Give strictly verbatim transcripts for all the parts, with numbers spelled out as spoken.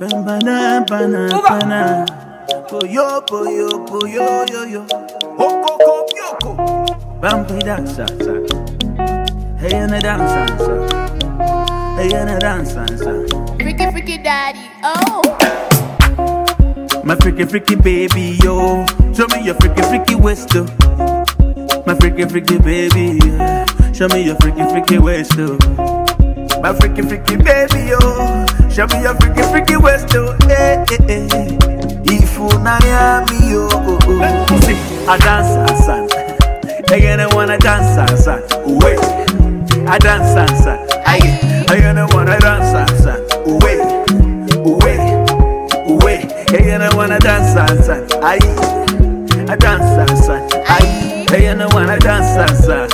Bana, bana, bana. Boyo, boyo, boyo, yo, yo. Hoko, hoko, yoko. Bambi dansa, sa. Hey, and a dansa, sa. Hey, and a dansa, sa. Freaky, freaky daddy, oh. My freaky, freaky baby, yo. Show me your freaky, freaky waist, though. My freaky, freaky baby, yeah. Show me your freaky, freaky waist, though. My freaky, freaky baby, yo. Show me your freaky, freaky waist, though. Eh, eh, eh. If you na me, yo. Oh, oh. See, I dance, son. Again, I wanna dance, son. Wait, I dance, son. I, again, I wanna dance, son. Wait, wait, wait. Again, I wanna dance, son. I, I dance, son. I, again, I wanna dance, son.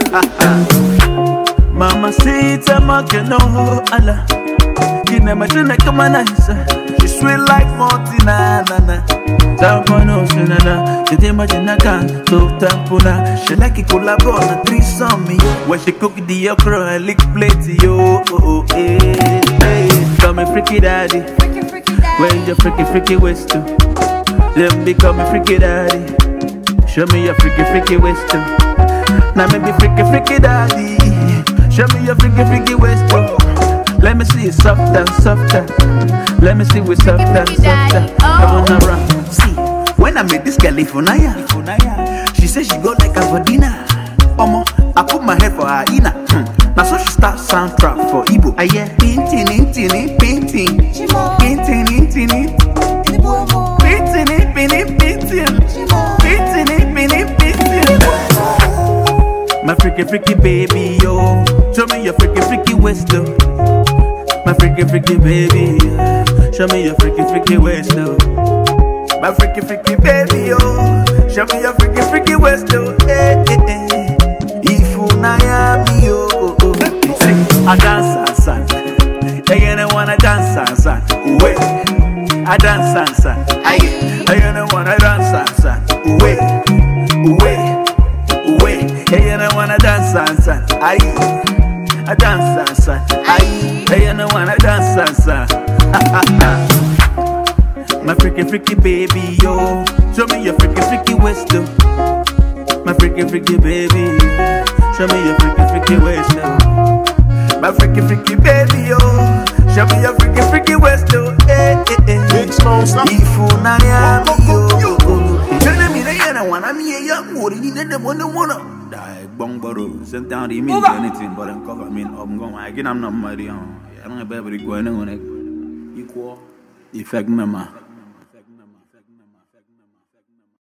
Mama sita makeno ala kina majina kama nisa she sweet like Martina nana tampano sinana kete majina kan so tampuna she like it collabo na threesome me when she cook the okra and lick plate yo oh oh eh eh call me freaky daddy Freaky, freaky daddy. when you freaky freaky waist too then become me freaky daddy show me your freaky freaky waist too now me be freaky freaky daddy. Show me your freaky freaky waist, oh. Let me see it softer, softer. Let me see it softer, Freaky, freaky softer. daddy, I oh. wanna run. See, when I met this girl Ifunaya, she said she go like a for dinner. Omo, I put my head for her inner. Hmm. Now so she start soundtrack for Igbo. I hear painting, painting, painting, painting, painting, painting, painting, painting, painting, painting. My freaky freaky baby, yo. Show me your freaky freaky waist, though. My freaky freaky baby, yeah. Show me your freaky freaky waist, though. My freaky freaky baby, yo. Show me your freaky freaky waist, though. Eh, eh, eh. If you na me, yo. Oh, oh. See, I dance, son. Again, I wanna dance, son. Wait, I dance, son. I, again, I wanna dance, son. Wait, wait. Hey, and I wanna dance, son. I, I dance, son. I, hey, and I wanna dance, son. My freaky, freaky baby, yo. Show me your freaky, freaky waist, though. My freaky, freaky baby. Show me your freaky, freaky waist, though. My freaky, freaky baby, yo. Show me your freaky, freaky waist, though. Eh, eh, eh. Big Smoke, stop. If you na yo. Tell me that I wanna me a young boy. You need them when they wanna. Die bong baro. Sent down the mean anything, but I'm cover me. I'm going. Again, I'm not married. I don't have everybody going on it. Equal effect, mama.